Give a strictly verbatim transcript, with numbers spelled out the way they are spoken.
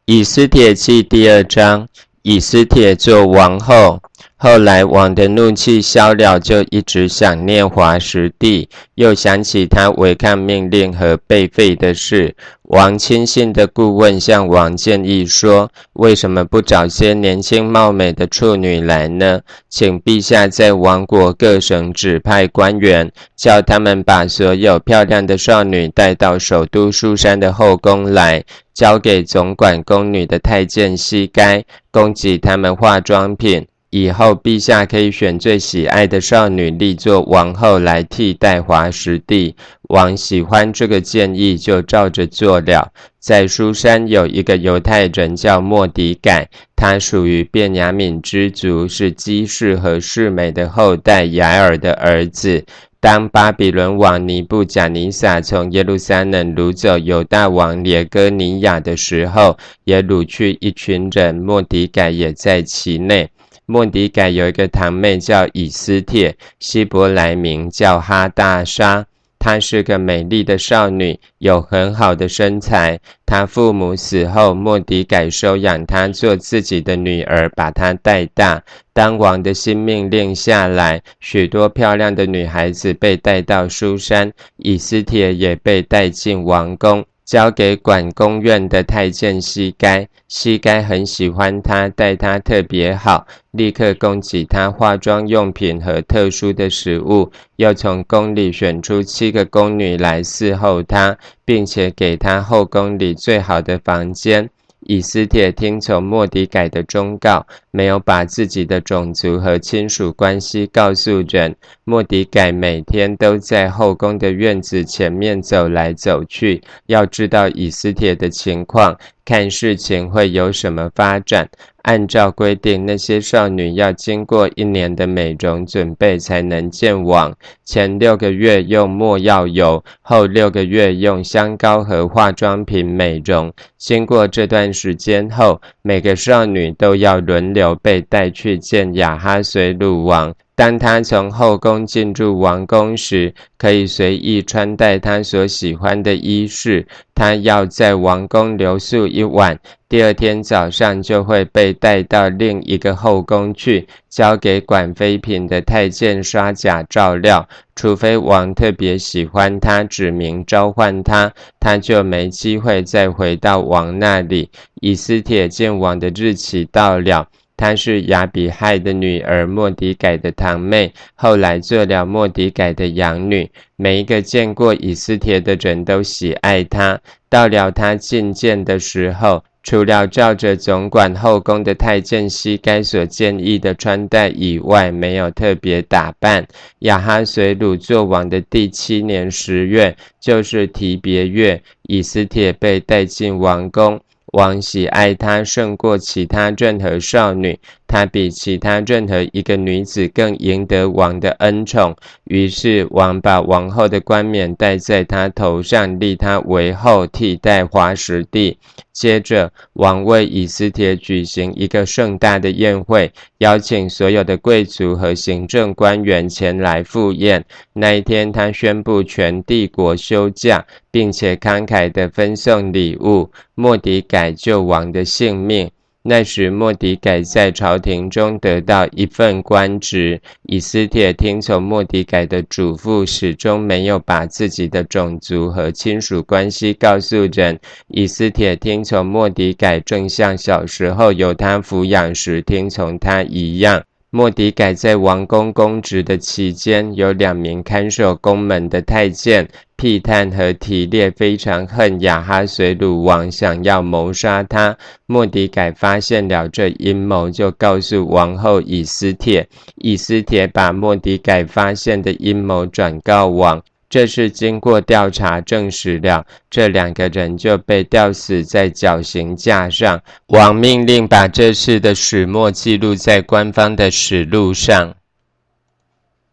以斯帖记第二章，以斯帖做王后。后来王的怒气消了，就一直想念华实地，又想起他违抗命令和被废的事。王亲信的顾问向王建议说，为什么不找些年轻貌美的处女来呢？请陛下在王国各省指派官员，叫他们把所有漂亮的少女带到首都书珊的后宫来，交给总管宫女的太监西该，供给他们化妆品。以后陛下可以选最喜爱的少女立作王后来替代华实地。王喜欢这个建议，就照着做了。在书珊有一个犹太人叫末底改，他属于便雅悯支族，是基士和示每的后代雅尔的儿子。当巴比伦王尼布甲尼撒从耶路撒冷掳走犹大王列哥尼亚的时候，也掳去一群人，末底改也在其内。末底改有一个堂妹叫以斯帖，希伯来名叫哈大沙，她是个美丽的少女，有很好的身材。她父母死后，末底改收养她做自己的女儿，把她带大。当王的新命令下来，许多漂亮的女孩子被带到书珊，以斯帖也被带进王宫，交给管宫院的太监西该。西该很喜欢她，待她特别好，立刻供给她化妆用品和特殊的食物，又从宫里选出七个宫女来伺候她，并且给她后宫里最好的房间。以斯帖听从末底改的忠告，没有把自己的种族和亲属关系告诉人。末底改每天都在后宫的院子前面走来走去，要知道以斯帖的情况，看事情会有什么发展。按照规定，那些少女要经过一年的美容准备才能见王，前六个月用没药油，后六个月用香膏和化妆品美容。经过这段时间后，每个少女都要轮流被带去见亚哈随鲁王。当他从后宫进入王宫时，可以随意穿戴他所喜欢的衣饰。他要在王宫留宿一晚，第二天早上就会被带到另一个后宫去，交给管妃嫔的太监刷甲照料。除非王特别喜欢他，指明召唤他，他就没机会再回到王那里。以斯帖见王的日期到了，她是亚比亥的女儿，末底改的堂妹，后来做了末底改的养女。每一个见过以斯帖的人都喜爱她。到了她觐见的时候，除了照着总管后宫的太监西该所建议的穿戴以外，没有特别打扮。亚哈随鲁作王的第七年十月，就是提别月，以斯帖被带进王宫。王喜爱她胜过其他任何少女，她比其他任何一个女子更赢得王的恩宠。于是王把王后的冠冕戴在她头上，立她为后，替代华实地。接着王为以斯帖举行一个盛大的宴会，邀请所有的贵族和行政官员前来赴宴。那一天他宣布全帝国休假，并且慷慨地分送礼物。末底改救王的性命。那时末底改在朝廷中得到一份官职。以斯帖听从末底改的嘱咐，始终没有把自己的种族和亲属关系告诉人。以斯帖听从末底改，正像小时候由他抚养时听从他一样。末底改在王宫公职的期间，有两名看守宫门的太监辟探和提列非常恨亚哈随鲁王，想要谋杀他。末底改发现了这阴谋，就告诉王后以斯帖。以斯帖把末底改发现的阴谋转告王。这是经过调查证实了，这两个人就被吊死在绞刑架上。王命令把这事的始末记录在官方的史录上。